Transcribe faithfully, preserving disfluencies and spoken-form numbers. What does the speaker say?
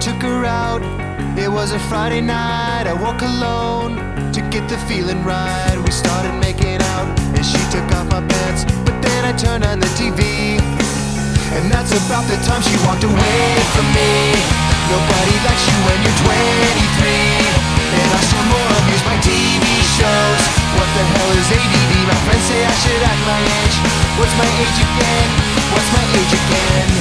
took her out. It was a Friday night, I woke alone to get the feeling right. We started making out and she took off my pants, but then I turned on the T V, and that's about the time she walked away from me. Nobody likes you when you're twenty-three, and I still more abuse my T V shows. What the hell is A D D? My friends say I should act my age. What's my age again? What's my age again?